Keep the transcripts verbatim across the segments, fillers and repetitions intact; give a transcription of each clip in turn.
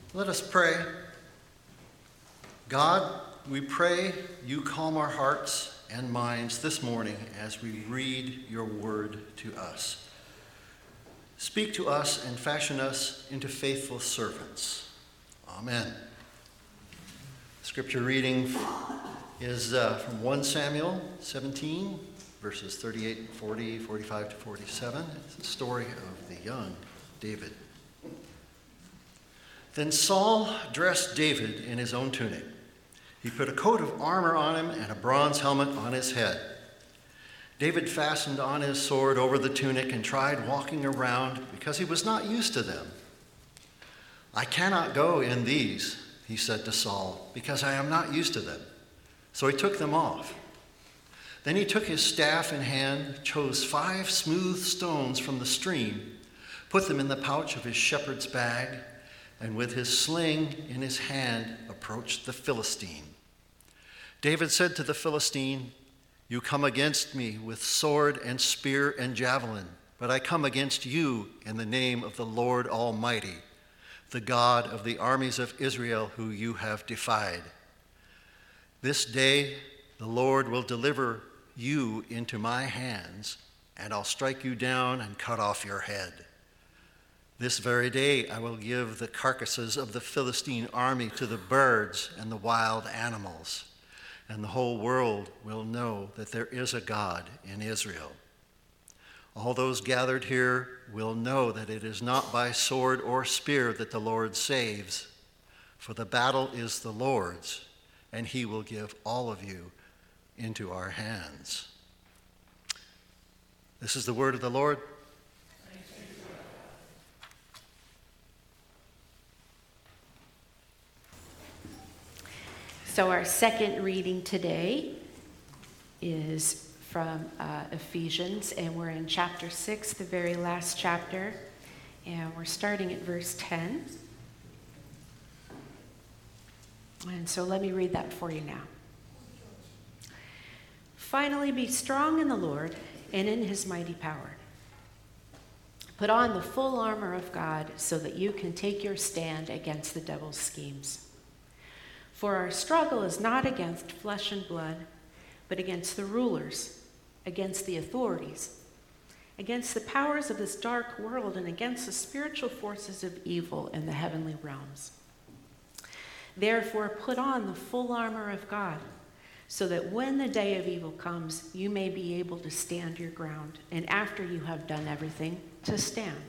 Let us pray. God, we pray you calm our hearts and minds this morning as we read your word to us. Speak to us and fashion us into faithful servants. Amen. Scripture reading is uh, from First Samuel seventeen, verses thirty-eight, forty, forty-five to forty-seven. It's the story of the young David. Then Saul dressed David in his own tunic. He put a coat of armor on him and a bronze helmet on his head. David fastened on his sword over the tunic and tried walking around because he was not used to them. I cannot go in these, he said to Saul, because I am not used to them. So he took them off. Then he took his staff in hand, chose five smooth stones from the stream, put them in the pouch of his shepherd's bag, and with his sling in his hand approached the Philistine. David said to the Philistine, "You come against me with sword and spear and javelin, but I come against you in the name of the Lord Almighty, the God of the armies of Israel who you have defied. This day the Lord will deliver you into my hands, and I'll strike you down and cut off your head. This very day I will give the carcasses of the Philistine army to the birds and the wild animals, and the whole world will know that there is a God in Israel. All those gathered here will know that it is not by sword or spear that the Lord saves, for the battle is the Lord's, and he will give all of you into our hands." This is the word of the Lord. So our second reading today is from uh, Ephesians, and we're in chapter six, the very last chapter, and we're starting at verse ten. And so let me read that for you now. "Finally, be strong in the Lord and in his mighty power. Put on the full armor of God so that you can take your stand against the devil's schemes. For our struggle is not against flesh and blood, but against the rulers, against the authorities, against the powers of this dark world, and against the spiritual forces of evil in the heavenly realms. Therefore, put on the full armor of God, so that when the day of evil comes, you may be able to stand your ground, and after you have done everything, to stand.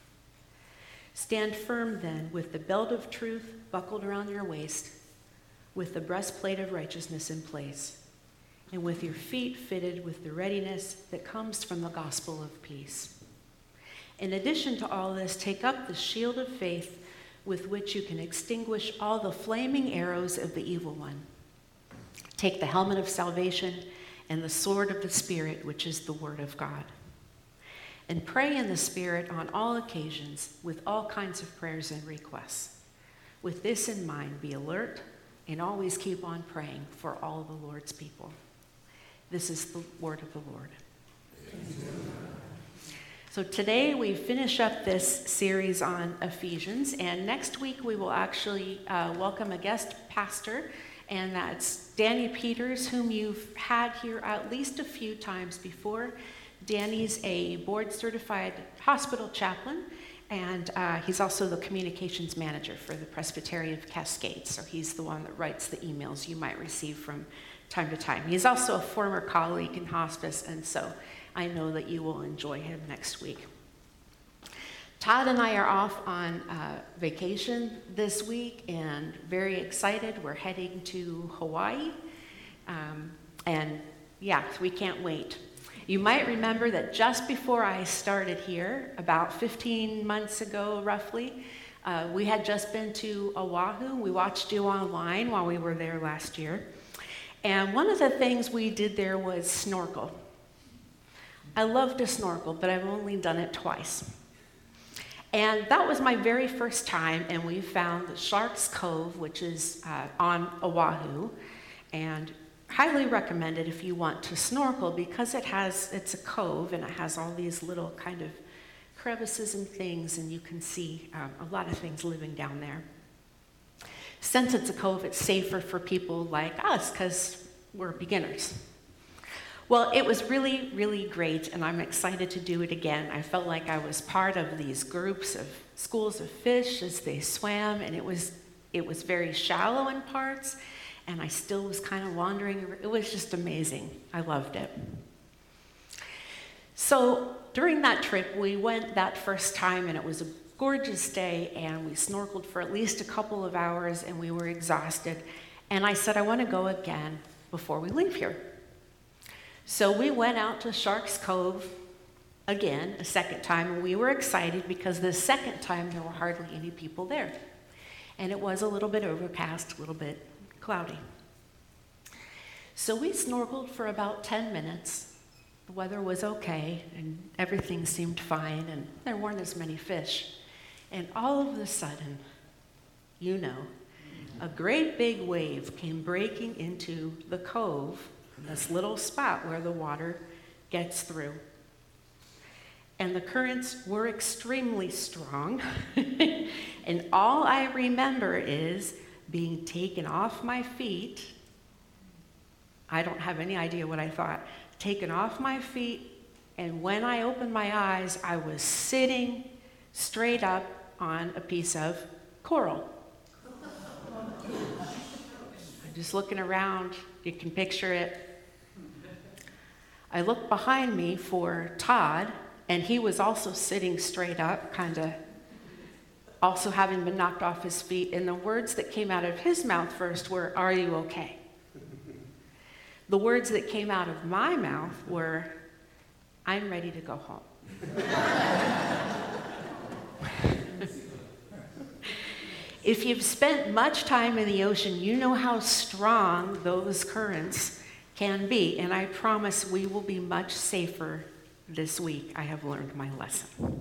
Stand firm then, with the belt of truth buckled around your waist, with the breastplate of righteousness in place, and with your feet fitted with the readiness that comes from the gospel of peace. In addition to all this, take up the shield of faith with which you can extinguish all the flaming arrows of the evil one. Take the helmet of salvation and the sword of the Spirit, which is the word of God. And pray in the Spirit on all occasions with all kinds of prayers and requests. With this in mind, be alert and always keep on praying for all the Lord's people." This is the word of the Lord. Amen. So today we finish up this series on Ephesians, and next week we will actually uh, welcome a guest pastor, and that's Danny Peters, whom you've had here at least a few times before. Danny's a board-certified hospital chaplain, and uh, he's also the communications manager for the Presbytery of Cascade, so he's the one that writes the emails you might receive from time to time. He's also a former colleague in hospice, and so I know that you will enjoy him next week. Todd and I are off on uh, vacation this week and very excited. We're heading to Hawaii, um, and yeah, we can't wait. You might remember that just before I started here, about fifteen months ago roughly, uh, we had just been to Oahu. We watched you online while we were there last year. And one of the things we did there was snorkel. I love to snorkel, but I've only done it twice. And that was my very first time, and we found the Sharks Cove, which is uh, on Oahu, and highly recommend it if you want to snorkel, because it has, it's a cove, and it has all these little kind of crevices and things, and you can see um, a lot of things living down there. since it's a cove, it's safer for people like us because we're beginners. Well, it was really, really great, and I'm excited to do it again. I felt like I was part of these groups of schools of fish as they swam, and it was it was very shallow in parts, and I still was kind of wandering. It was just amazing. I loved it. So during that trip, we went that first time, and it was a gorgeous day, and we snorkeled for at least a couple of hours, and we were exhausted. And I said, I want to go again before we leave here. So we went out to Sharks Cove again, a second time, and we were excited because the second time there were hardly any people there. And it was a little bit overcast, a little bit cloudy. So we snorkeled for about ten minutes. The weather was okay, and everything seemed fine, and there weren't as many fish. And all of a sudden, you know, a great big wave came breaking into the cove, this little spot where the water gets through. And the currents were extremely strong. And all I remember is being taken off my feet. I don't have any idea what I thought. Taken off my feet, and when I opened my eyes, I was sitting straight up on a piece of coral. I'm just looking around. You can picture it. I looked behind me for Todd, and he was also sitting straight up, kind of also having been knocked off his feet, and the words that came out of his mouth first were, "Are you okay?" The words that came out of my mouth were, "I'm ready to go home." If you've spent much time in the ocean, you know how strong those currents can be, and I promise we will be much safer this week. I have learned my lesson.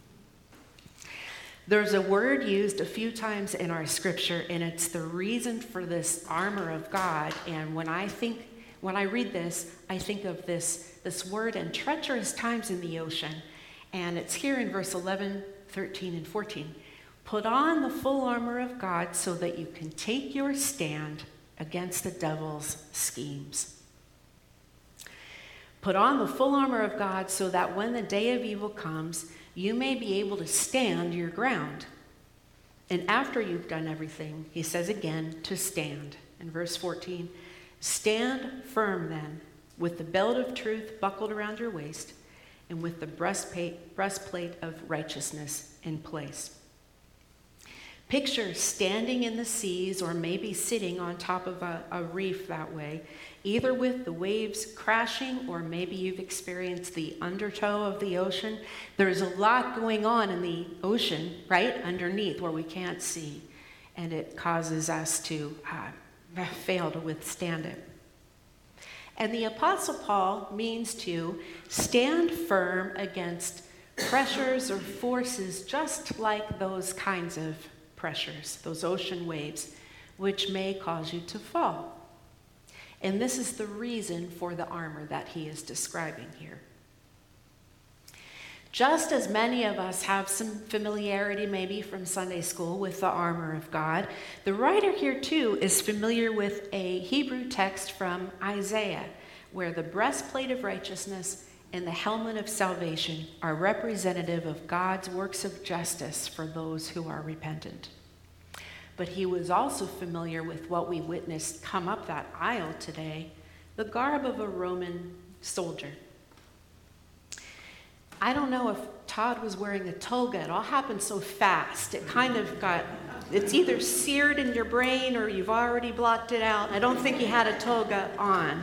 There's a word used a few times in our scripture, and it's the reason for this armor of God. And when I think, when I read this, I think of this, this word in treacherous times in the ocean. And it's here in verse eleven, thirteen, and fourteen. Put on the full armor of God so that you can take your stand against the devil's schemes. Put on the full armor of God so that when the day of evil comes, you may be able to stand your ground. And after you've done everything, he says again, to stand. In verse fourteen, stand firm then, with the belt of truth buckled around your waist, and with the breastplate, breastplate of righteousness in place. Picture standing in the seas, or maybe sitting on top of a, a reef that way, either with the waves crashing, or maybe you've experienced the undertow of the ocean. There's a lot going on in the ocean, right, underneath where we can't see, and it causes us to uh, fail to withstand it. And the Apostle Paul means to stand firm against pressures or forces just like those kinds of pressures, those ocean waves, which may cause you to fall. And this is the reason for the armor that he is describing here. Just as many of us have some familiarity maybe from Sunday school with the armor of God, the writer here too is familiar with a Hebrew text from Isaiah, where the breastplate of righteousness and the helmet of salvation are representative of God's works of justice for those who are repentant. But he was also familiar with what we witnessed come up that aisle today, the garb of a Roman soldier. I don't know if Todd was wearing a toga. It all happened so fast. It kind of got, it's either seared in your brain or you've already blocked it out. I don't think he had a toga on.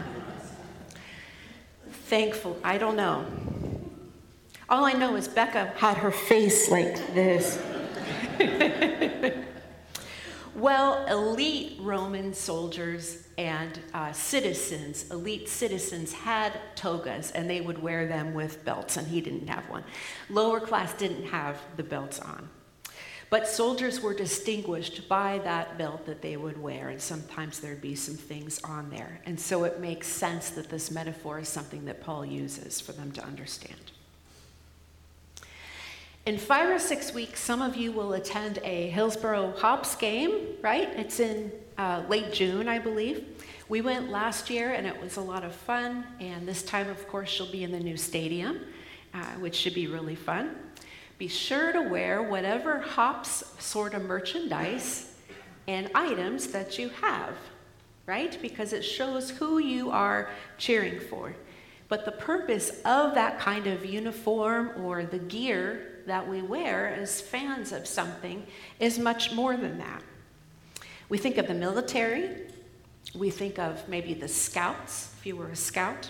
Thankful, I don't know. All I know is Becca had her face like this. Well, elite Roman soldiers and uh, citizens, elite citizens had togas, and they would wear them with belts, and he didn't have one. Lower class didn't have the belts on. But soldiers were distinguished by that belt that they would wear, and sometimes there'd be some things on there. And so it makes sense that this metaphor is something that Paul uses for them to understand. In five or six weeks, some of you will attend a Hillsboro Hops game, right? It's in uh, late June, I believe. We went last year, and it was a lot of fun. And this time, of course, she'll be in the new stadium, uh, which should be really fun. Be sure to wear whatever Hops sort of merchandise and items that you have, right? Because it shows who you are cheering for. But the purpose of that kind of uniform or the gear that we wear as fans of something is much more than that. We think of the military. We think of maybe the scouts, if you were a scout.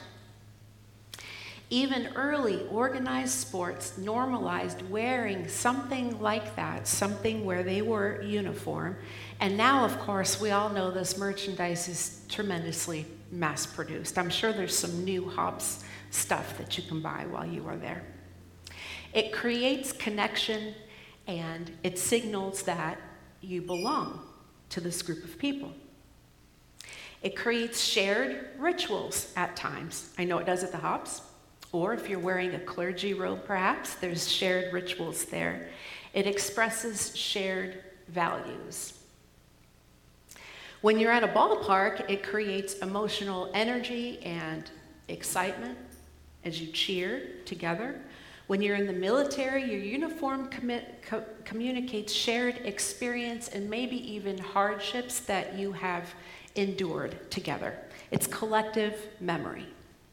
Even early organized sports normalized wearing something like that, something where they were uniform. And now, of course, we all know this merchandise is tremendously mass-produced. I'm sure there's some new Hops stuff that you can buy while you are there. It creates connection, and it signals that you belong to this group of people. It creates shared rituals at times. I know it does at the Hops. Or if you're wearing a clergy robe, perhaps, there's shared rituals there. It expresses shared values. When you're at a ballpark, it creates emotional energy and excitement as you cheer together. When you're in the military, your uniform commit, co- communicates shared experience and maybe even hardships that you have endured together. It's collective memory.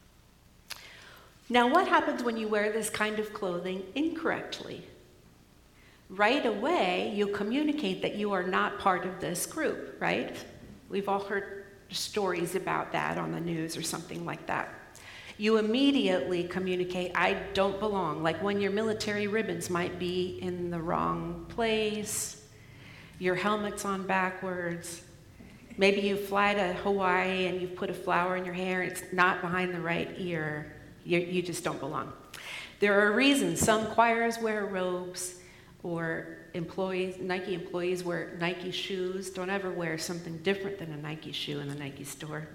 Now, what happens when you wear this kind of clothing incorrectly? Right away, you communicate that you are not part of this group, right? We've all heard stories about that on the news or something like that. You immediately communicate, I don't belong. Like when your military ribbons might be in the wrong place, your helmet's on backwards. Maybe you fly to Hawaii and you've put a flower in your hair and it's not behind the right ear. You, you just don't belong. There are reasons. Some choirs wear robes, or employees, Nike employees wear Nike shoes. Don't ever wear something different than a Nike shoe in the Nike store.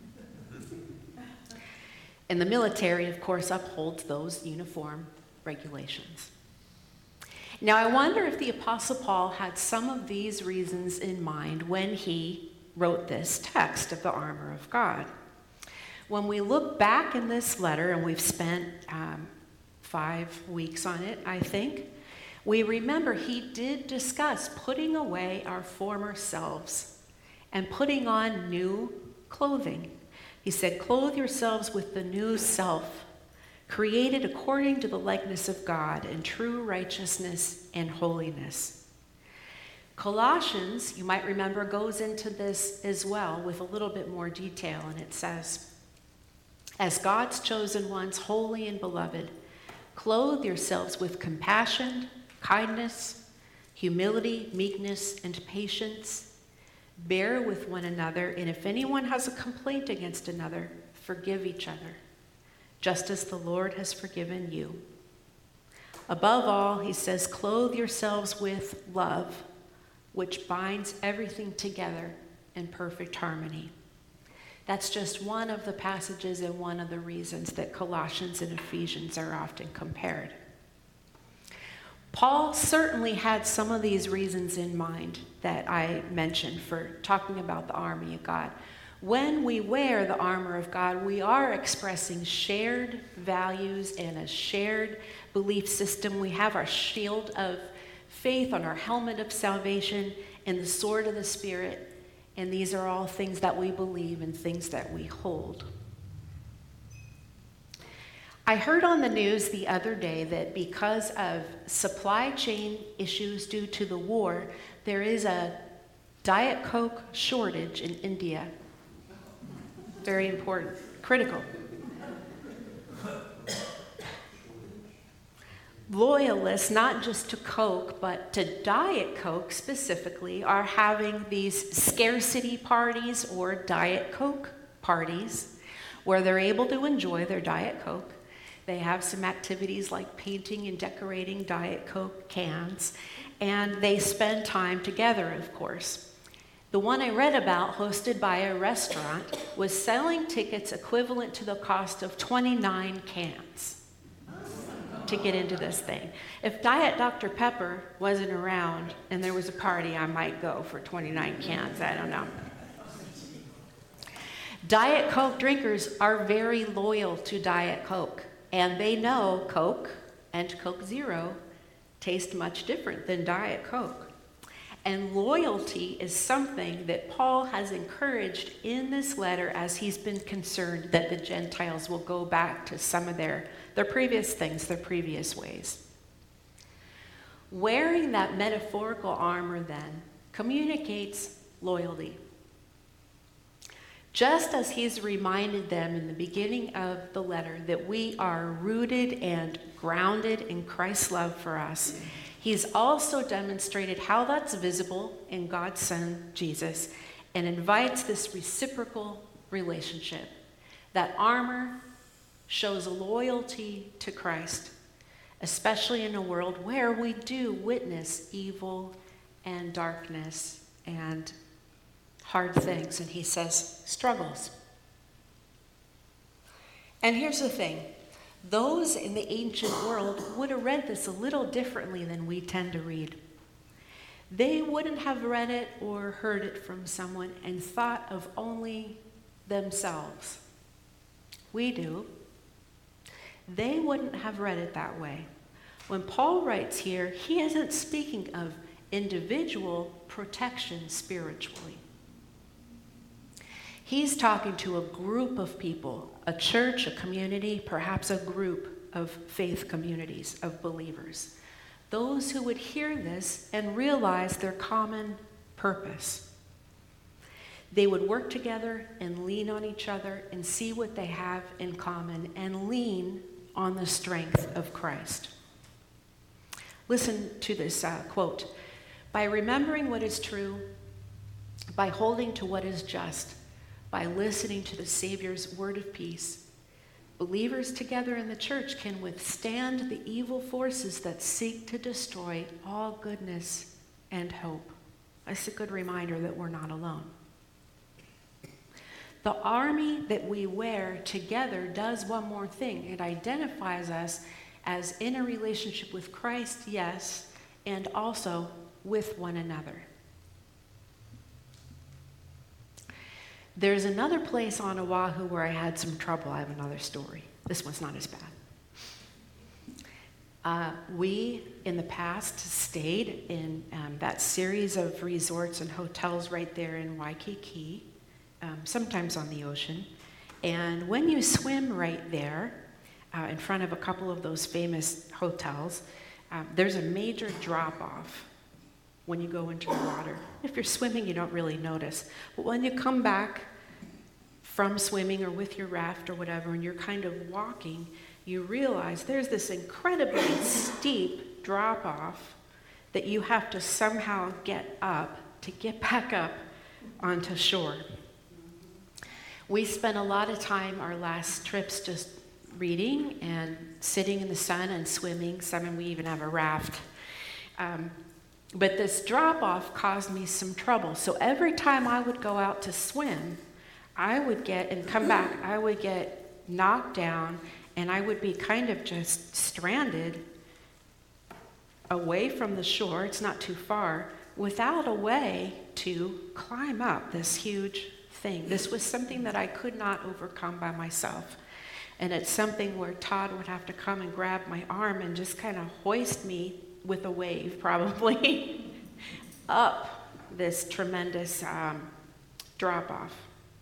And the military, of course, upholds those uniform regulations. Now, I wonder if the Apostle Paul had some of these reasons in mind when he wrote this text of the armor of God. When we look back in this letter, and we've spent um, five weeks on it, I think, we remember he did discuss putting away our former selves and putting on new clothing. He said, clothe yourselves with the new self, created according to the likeness of God in true righteousness and holiness. Colossians, you might remember, goes into this as well with a little bit more detail, and it says, as God's chosen ones, holy and beloved, clothe yourselves with compassion, kindness, humility, meekness, and patience. Bear with one another, and if anyone has a complaint against another, forgive each other, just as the Lord has forgiven you. Above all, he says, clothe yourselves with love, which binds everything together in perfect harmony. That's just one of the passages and one of the reasons that Colossians and Ephesians are often compared. Paul certainly had some of these reasons in mind that I mentioned for talking about the army of God. When we wear the armor of God, we are expressing shared values and a shared belief system. We have our shield of faith on our helmet of salvation and the sword of the Spirit. And these are all things that we believe and things that we hold. I heard on the news the other day that because of supply chain issues due to the war, there is a Diet Coke shortage in India. Very important, critical. Loyalists, not just to Coke, but to Diet Coke specifically, are having these scarcity parties or Diet Coke parties where they're able to enjoy their Diet Coke. They have some activities like painting and decorating Diet Coke cans, and they spend time together, of course. The one I read about, hosted by a restaurant, was selling tickets equivalent to the cost of twenty-nine cans. to get into this thing. If Diet Doctor Pepper wasn't around and there was a party, I might go for twenty-nine cans. I don't know. Diet Coke drinkers are very loyal to Diet Coke, and they know Coke and Coke Zero taste much different than Diet Coke. And loyalty is something that Paul has encouraged in this letter as he's been concerned that the Gentiles will go back to some of their, their previous things, their previous ways. Wearing that metaphorical armor then communicates loyalty. Just as he's reminded them in the beginning of the letter that we are rooted and grounded in Christ's love for us, he's also demonstrated how that's visible in God's Son, Jesus, and invites this reciprocal relationship. That armor shows loyalty to Christ, especially in a world where we do witness evil and darkness and hard things, and he says struggles. And here's the thing. Those in the ancient world would have read this a little differently than we tend to read. They wouldn't have read it or heard it from someone and thought of only themselves. We do. They wouldn't have read it that way. When Paul writes here, he isn't speaking of individual protection spiritually. He's talking to a group of people, a church, a community, perhaps a group of faith communities of believers. Those who would hear this and realize their common purpose. They would work together and lean on each other and see what they have in common and lean on the strength of Christ. Listen to this uh, quote. By remembering what is true, by holding to what is just, by listening to the Savior's word of peace, believers together in the church can withstand the evil forces that seek to destroy all goodness and hope. That's a good reminder that we're not alone. The army that we wear together does one more thing. It identifies us as in a relationship with Christ, yes, and also with one another. There's another place on Oahu where I had some trouble. I have another story. This one's not as bad. Uh, we, in the past, stayed in um, that series of resorts and hotels right there in Waikiki, um, sometimes on the ocean. And when you swim right there, uh, in front of a couple of those famous hotels, um, there's a major drop-off when you go into the water. If you're swimming, you don't really notice. But when you come back from swimming or with your raft or whatever, and you're kind of walking, you realize there's this incredibly steep drop-off that you have to somehow get up to get back up onto shore. We spent a lot of time our last trips just reading and sitting in the sun and swimming. Some, and we even have a raft. Um, But this drop-off caused me some trouble. So every time I would go out to swim, I would get, and come back, I would get knocked down, and I would be kind of just stranded away from the shore, it's not too far, without a way to climb up this huge thing. This was something that I could not overcome by myself. And it's something where Todd would have to come and grab my arm and just kind of hoist me with a wave, probably, up this tremendous um, drop-off.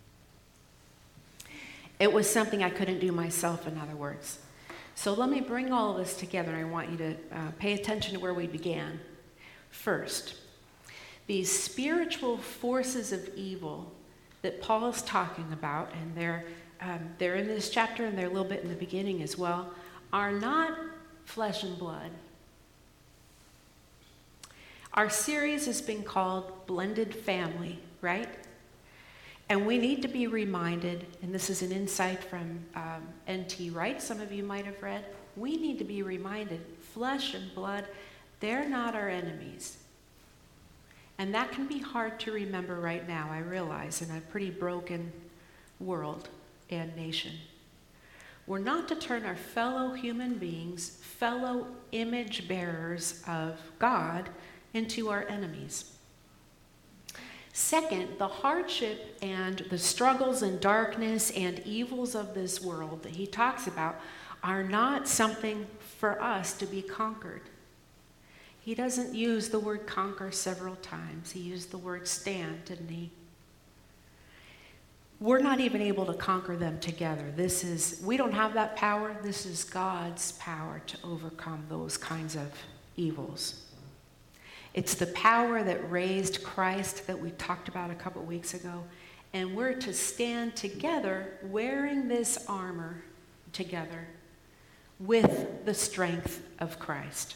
It was something I couldn't do myself, in other words. So let me bring all of this together. I want you to uh, pay attention to where we began. First, these spiritual forces of evil that Paul is talking about, and they're, um, they're in this chapter and they're a little bit in the beginning as well, are not flesh and blood. Our series has been called Blended Family, right? And we need to be reminded, and this is an insight from um, N T Wright, some of you might have read, we need to be reminded, flesh and blood, they're not our enemies. And that can be hard to remember right now, I realize, in a pretty broken world and nation. We're not to turn our fellow human beings, fellow image bearers of God, into our enemies. Second, the hardship and the struggles and darkness and evils of this world that he talks about are not something for us to be conquered. He doesn't use the word conquer several times. He used the word stand, didn't he? We're not even able to conquer them together. This is, we don't have that power. This is God's power to overcome those kinds of evils. It's the power that raised Christ that we talked about a couple weeks ago. And we're to stand together wearing this armor together with the strength of Christ.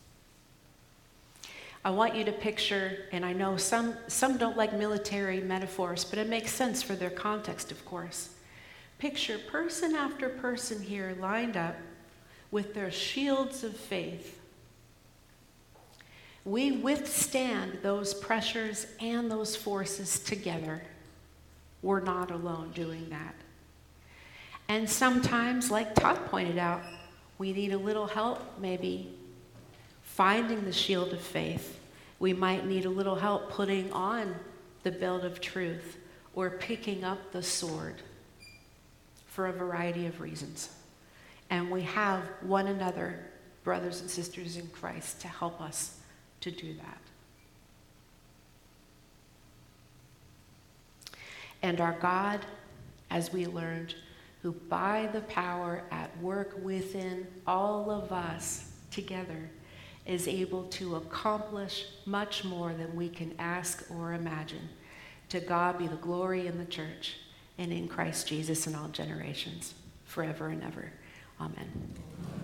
I want you to picture, and I know some, some don't like military metaphors, but it makes sense for their context, of course. Picture person after person here lined up with their shields of faith. We withstand those pressures and those forces together. We're not alone doing that. And sometimes, like Todd pointed out, we need a little help maybe finding the shield of faith. We might need a little help putting on the belt of truth or picking up the sword for a variety of reasons. And we have one another, brothers and sisters in Christ, to help us to do that. And our God, as we learned, who by the power at work within all of us together is able to accomplish much more than we can ask or imagine. To God be the glory in the church and in Christ Jesus in all generations, forever and ever. Amen.